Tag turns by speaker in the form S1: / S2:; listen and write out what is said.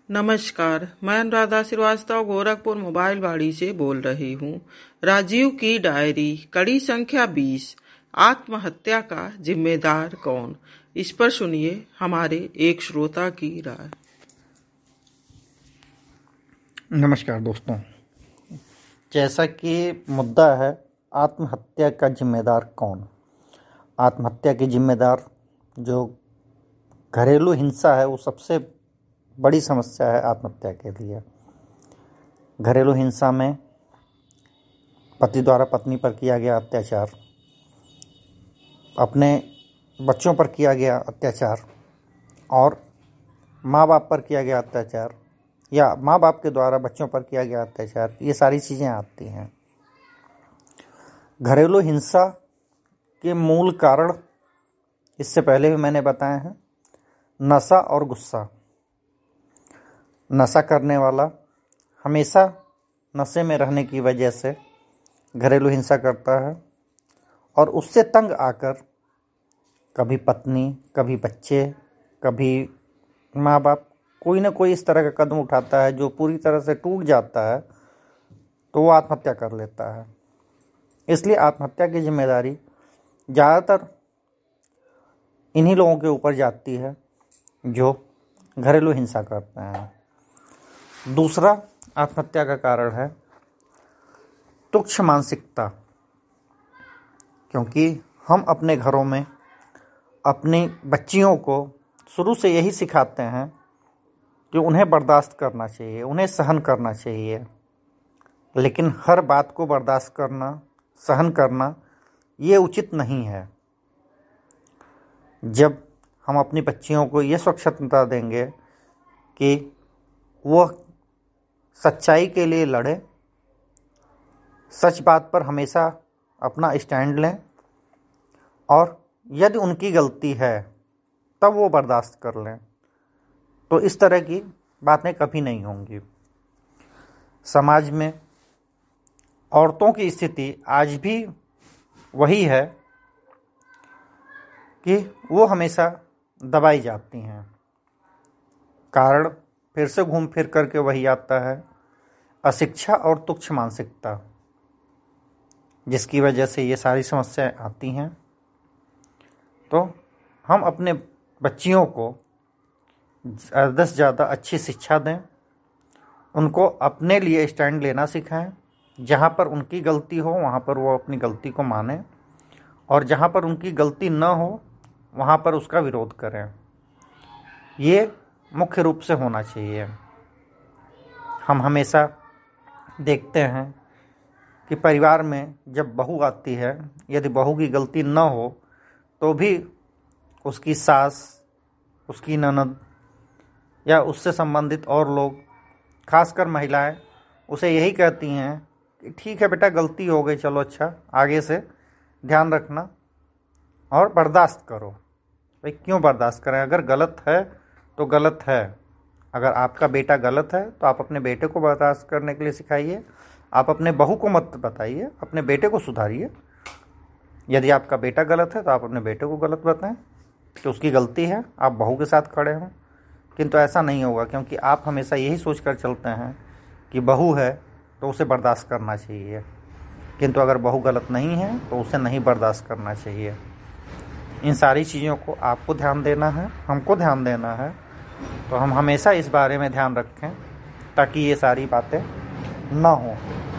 S1: नमस्कार, मैं अनुराधा श्रीवास्तव गोरखपुर मोबाइल वाड़ी से बोल रही हूँ। राजीव की डायरी कड़ी संख्या 20, आत्महत्या का जिम्मेदार कौन? इस पर सुनिए हमारे एक श्रोता की राय।
S2: नमस्कार दोस्तों, जैसा कि मुद्दा है आत्महत्या का जिम्मेदार कौन। आत्महत्या की जिम्मेदार जो घरेलू हिंसा है वो सबसे बड़ी समस्या है आत्महत्या के लिए। घरेलू हिंसा में पति द्वारा पत्नी पर किया गया अत्याचार, अपने बच्चों पर किया गया अत्याचार और माँ बाप पर किया गया अत्याचार या माँ बाप के द्वारा बच्चों पर किया गया अत्याचार, ये सारी चीज़ें आती हैं। घरेलू हिंसा के मूल कारण इससे पहले भी मैंने बताए हैं, नशा और गुस्सा। नशा करने वाला हमेशा नशे में रहने की वजह से घरेलू हिंसा करता है और उससे तंग आकर कभी पत्नी, कभी बच्चे, कभी माँ बाप, कोई ना कोई इस तरह का कदम उठाता है जो पूरी तरह से टूट जाता है, तो वो आत्महत्या कर लेता है। इसलिए आत्महत्या की जिम्मेदारी ज़्यादातर इन्हीं लोगों के ऊपर जाती है जो घरेलू हिंसा करते हैं। दूसरा आत्महत्या का कारण है तुच्छ मानसिकता, क्योंकि हम अपने घरों में अपनी बच्चियों को शुरू से यही सिखाते हैं कि उन्हें बर्दाश्त करना चाहिए, उन्हें सहन करना चाहिए। लेकिन हर बात को बर्दाश्त करना, सहन करना ये उचित नहीं है। जब हम अपनी बच्चियों को ये स्वतंत्रता देंगे कि वह सच्चाई के लिए लड़े, सच बात पर हमेशा अपना स्टैंड लें और यदि उनकी गलती है तब वो बर्दाश्त कर लें, तो इस तरह की बातें कभी नहीं होंगी। समाज में औरतों की स्थिति आज भी वही है कि वो हमेशा दबाई जाती हैं। कारण फिर से घूम फिर करके वही आता है, अशिक्षा और तुच्छ मानसिकता, जिसकी वजह से ये सारी समस्याएं आती हैं। तो हम अपने बच्चियों को ज़्यादा से ज़्यादा अच्छी शिक्षा दें, उनको अपने लिए स्टैंड लेना सिखाएं। जहाँ पर उनकी गलती हो वहाँ पर वो अपनी गलती को मानें और जहाँ पर उनकी गलती न हो वहाँ पर उसका विरोध करें। ये मुख्य रूप से होना चाहिए। हम हमेशा देखते हैं कि परिवार में जब बहू आती है, यदि बहू की गलती न हो तो भी उसकी सास, उसकी ननद या उससे संबंधित और लोग, खासकर महिलाएं, उसे यही कहती हैं कि ठीक है बेटा, गलती हो गई, चलो अच्छा, आगे से ध्यान रखना और बर्दाश्त करो। भाई क्यों बर्दाश्त करें? अगर गलत है तो गलत है। अगर आपका बेटा गलत है तो आप अपने बेटे को बर्दाश्त करने के लिए सिखाइए। आप अपने बहू को मत बताइए, अपने बेटे को सुधारिए। यदि आपका बेटा गलत है तो आप अपने बेटे को गलत बताएं कि उसकी गलती है, आप बहू के साथ खड़े हों। किंतु ऐसा नहीं होगा, क्योंकि आप हमेशा यही सोचकर चलते हैं कि बहू है तो उसे बर्दाश्त करना चाहिए। किंतु अगर बहू गलत नहीं है तो उसे नहीं बर्दाश्त करना चाहिए। इन सारी चीज़ों को आपको ध्यान देना है, हमको ध्यान देना है। तो हम हमेशा इस बारे में ध्यान रखें ताकि ये सारी बातें ना हों।